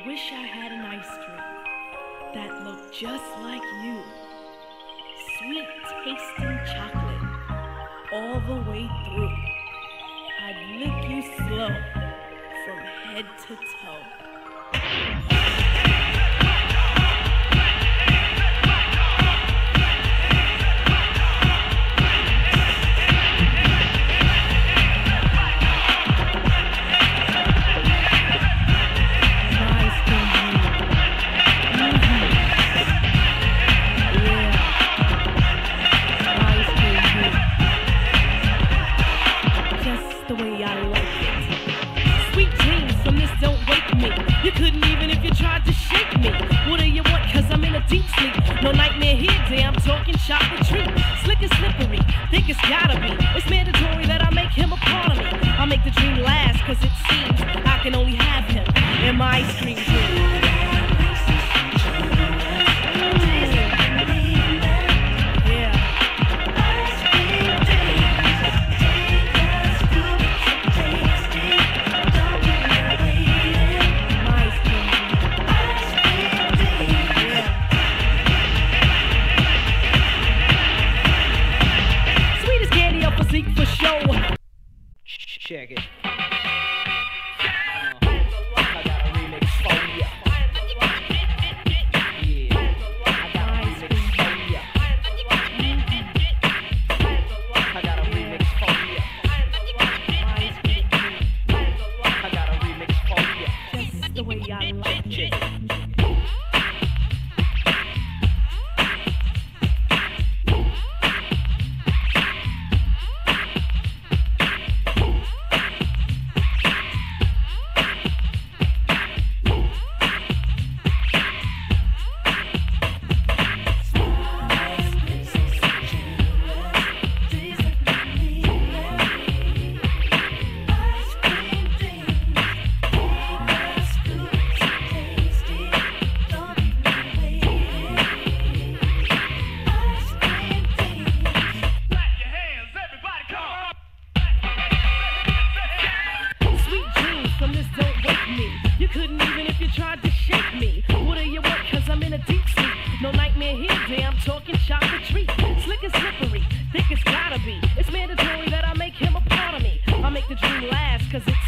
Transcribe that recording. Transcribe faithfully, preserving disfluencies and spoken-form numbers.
wish I had an ice cream that looked just like you. Sweet tasting chocolate all the way through. I'd lick you slow from head to toe. You couldn't even if you tried to shake me. What do you want? Cause I'm in a deep sleep. No nightmare here, day I'm talking chocolate treat. Slick and slippery, think it's gotta be. It's mandatory that I make him a part of me. I make the dream last cause it seems I can only have him in my ice cream dream. For show. Check it. Uh, I got a remix for ya. Yeah, I got a remix for ya. I got a remix for ya. I got a remix for ya. Just the way I like it. You couldn't even if you tried to shake me. What do you want? Cause I'm in a deep sleep. No nightmare here, day I'm talking chocolate treat. Slick and slippery, think it's gotta be. It's mandatory that I make him a part of me. I make the dream last cause it's